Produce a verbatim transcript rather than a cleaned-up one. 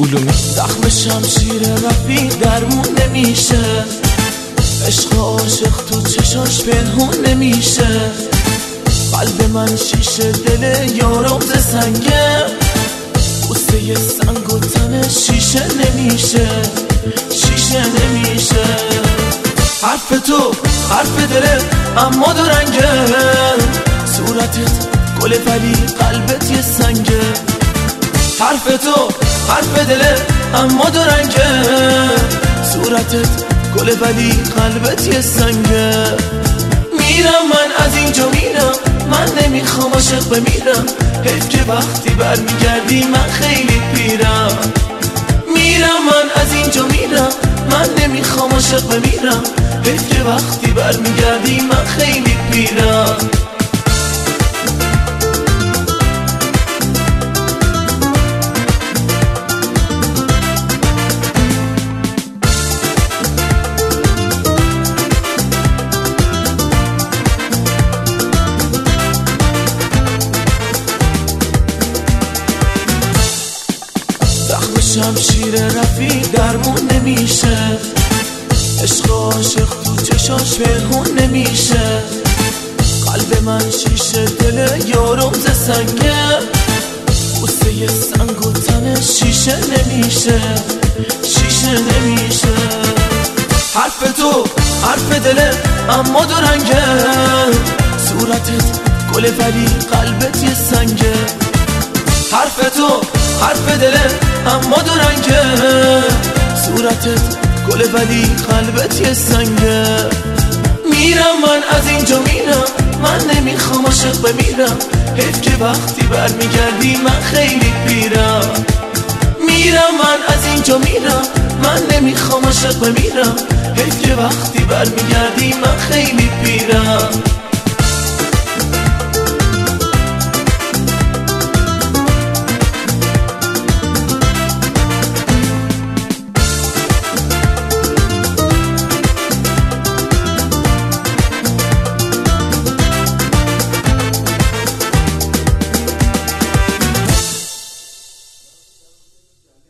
علومی. زخم شمشیر رفیق درمون نمیشه، عشق عاشق تو چشاش پنهون نمیشه. قلب من شیشه، دل یارم ز سنگه، بوسه سنگ و تن شیشه نمیشه، شیشه نمیشه. حرف تو حرف دله اما دو رنگه، صورتت گل ولی قلبت یه سنگه. حرف تو حرف دله اما دو رنگه، صورتت گل ولی قلبت یه سنگه. میرم من از اینجا میرم، من نمیخوام عاشق بمیرم، حیف که وقتی برمیگردی من خیلی پیرم. میرم من از اینجا میرم، من نمیخوام عاشق بمیرم، حیف که وقتی برمیگردی من خیلی پیرم. شمشیر رفیق درمون نمیشه، عشق عاشق تو چشاش پنهون نمیشه. قلب من شیشه، دل یارم ز سنگه، بوسه سنگ و تن شیشه نمیشه، شیشه نمیشه. حرف تو حرف دله اما دو رنگه، صورتت گل ولی قلبت یه سنگه. حرف تو حرف دله اما دو رنگه، صورتت گل ولی قلبت یه سنگه. میرم من از اینجا میرم، من نمیخوام عاشق بمیرم، حیف که وقتی برمیگردی من خیلی پیرم. میرم من از اینجا میرم، من نمیخوام عاشق بمیرم، حیف که وقتی برمیگردی من خیلی پیرم.